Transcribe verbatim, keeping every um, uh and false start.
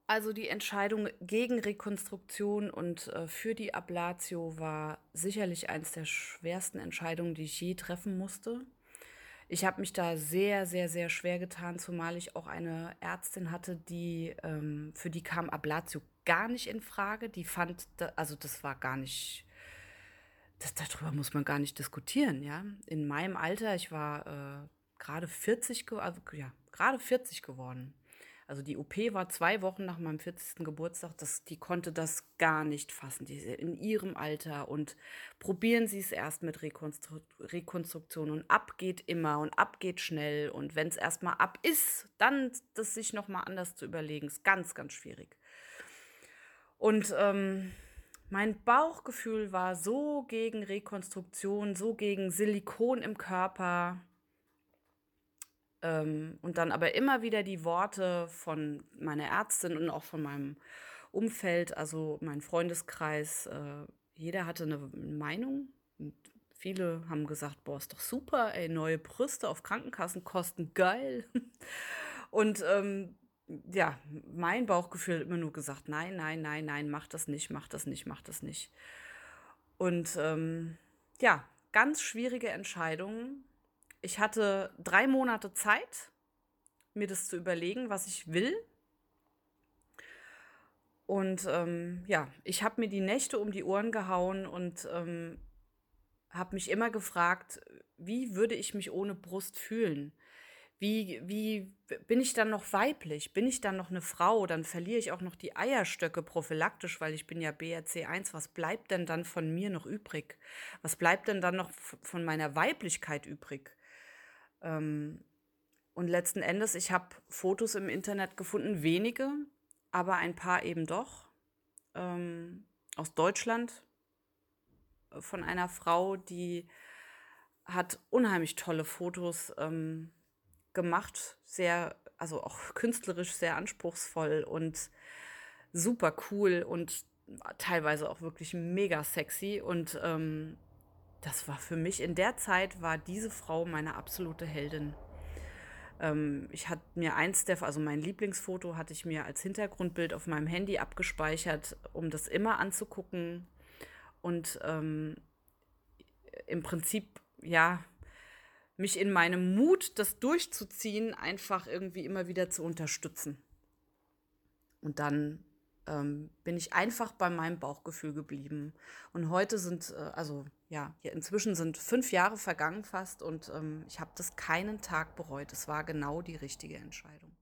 Also, die Entscheidung gegen Rekonstruktion und, äh, für die Ablatio war sicherlich eins der schwersten Entscheidungen, die ich je treffen musste. Ich habe mich da sehr, sehr, sehr schwer getan, zumal ich auch eine Ärztin hatte, die ähm, für die kam Ablatio gar nicht in Frage. Die fand da also, das war gar nicht das darüber muss man gar nicht diskutieren, ja? In meinem Alter, ich war, äh, grade vierzig ge also, ja, grade vierzig geworden. Also, die O P war zwei Wochen nach meinem vierzigsten Geburtstag. Das die konnte das gar nicht fassen, diese in ihrem Alter und probieren Sie es erst mit Rekonstru Rekonstruktion und ab geht immer und ab geht schnell und wenn's erst mal ab ist, dann das sich noch mal anders zu überlegen, ist ganz, ganz schwierig. Und, ähm, mein Bauchgefühl war so gegen Rekonstruktion, so gegen Silikon im Körper. Ähm, und dann aber immer wieder die Worte von meiner Ärztin und auch von meinem Umfeld, also mein Freundeskreis, äh, jeder hatte 'ne w Meinung und viele haben gesagt: „Boah, ist doch super, ey, neue Brüste auf Krankenkassenkosten, geil.“ Und, ähm, ja, m mein Bauchgefühl hat immer nur gesagt: „Nein, nein, nein, nein, mach das nicht, mach das nicht, mach das nicht.“ Und, ähm, ja, ganz schwierige Entscheidung. Ich hatte drei Monate Zeit, mir das zu überlegen, was ich will. Und, ähm, ja, ich habe mir die Nächte um die Ohren gehauen und, ähm, habe mich immer gefragt: „Wie würde ich mich ohne Brust fühlen? Wie wie b bin ich dann noch weiblich? Bin ich dann noch 'ne Frau? Dann verliere ich auch noch die Eierstöcke prophylaktisch, weil ich bin ja B R C a eins. Was bleibt denn dann von mir noch übrig? Was bleibt denn dann noch v von meiner Weiblichkeit übrig?“ Ähm, und letzten Endes, ich habe Fotos im Internet gefunden, wenige, aber ein paar eben doch, ähm, aus Deutschland äh, von einer Frau, die hat unheimlich tolle Fotos, ähm, gemacht, sehr also, auch künstlerisch sehr anspruchsvoll und supercool und teilweise auch wirklich mega sexy. Und, ähm, das war für mich in der Zeit war diese Frau meine absolute Heldin. Ähm, ich hatte mir eins der F also, mein Lieblingsfoto hatte ich mir als Hintergrundbild auf meinem Handy abgespeichert, um das immer anzugucken und, ähm, i im Prinzip, ja, mich in meinem Mut, das durchzuziehen, einfach irgendwie immer wieder zu unterstützen. Und dann, ähm, bin ich einfach bei meinem Bauchgefühl geblieben. Und heute sind, äh also, ja, ja, inzwischen sind fünf Jahre vergangen fast und, ähm, ich habe das keinen Tag bereut. Es war genau die richtige Entscheidung.